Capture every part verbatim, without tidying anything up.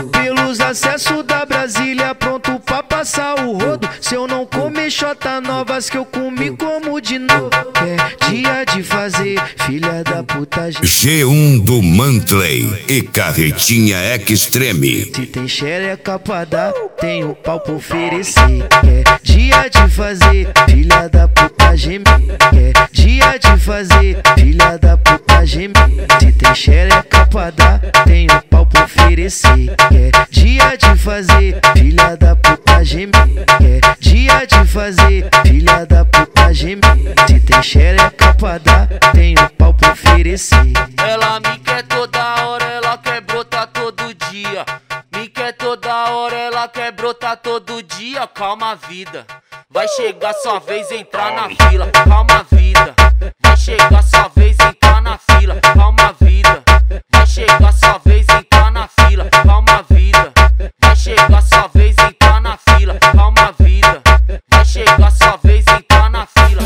Pelos acessos da Brasília, pronto pra passar o rodo. Se eu não comer xota novas que eu comi como de novo. É dia de fazer, filha da puta. G um do Mantley e Carretinha Extreme. Se tem xereca pra dar, tem o pau pra oferecer. É dia de fazer, filha da puta gemer. É dia de fazer, filha da puta gemer. Se tem xereca pra dar, tem o pau pra oferecer. É dia de fazer, filha da puta gemer. É dia de fazer, filha da puta gemer. Se tem xereca pra dar, tem o pau pra oferecer. Ela me quer toda hora, ela quer brotar todo dia. Me quer toda hora, ela quer brotar todo dia. Calma, vida, vai chegar sua vez entrar na fila. Calma, vida, vai chegar sua vez entrar na fila. Calma, vida, vai chegar sua vez entrar na fila. Calma, vida, vai chegar sua vez entrar na fila. Calma, vida, vai chegar sua vez entrar na fila.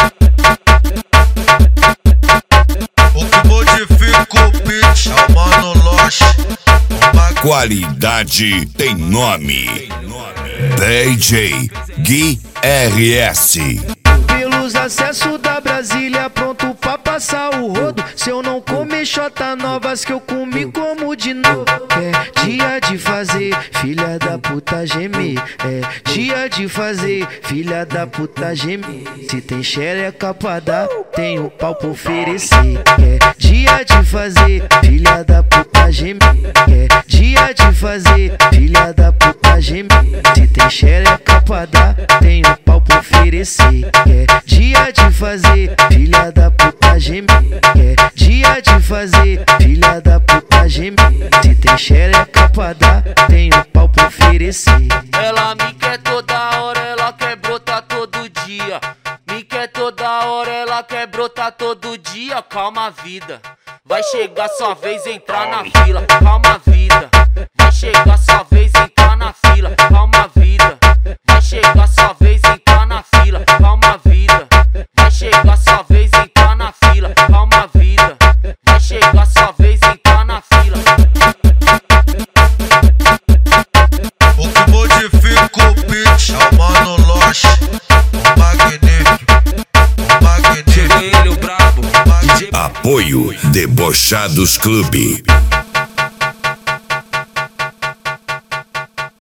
O que modifica o beat é o Mano Loche. Qualidade tem nome. D J Gui R S. Pelos acessos da Brasília, pronto pra passar o rodo. Se eu não comer xota novas que eu comi como de novo. É dia de fazer, filha da puta gemer. É dia de fazer, filha da puta gemer. Se tem xereca pra dar, tem o pau pra oferecer. É dia de fazer, filha da puta gemer. É dia de fazer, filha da puta gemer. Se tem xereca pra dar, tem o pau pra oferecer. É dia de fazer, filha da puta gemer. É dia de fazer, filha da puta gemer. Se tem xereca pra dar, tem o pau pra oferecer. Ela me quer toda hora, ela quer brotar todo dia. Me quer toda hora, ela quer brotar todo dia. Calma, vida, vai chegar sua vez entrar na fila. Calma, vida, vai chegar sua vez entrar na fila. Calma, vida, vai chegar sua vez entrar na fila. Calma, vida, vai chegar sua vez entrar na fila. Calma, vida, vai chegar sua vez entrar na fila. O que modifica o beat é o Mano Loche. O magnífico, o magnífico. Apoio Debochados Clube.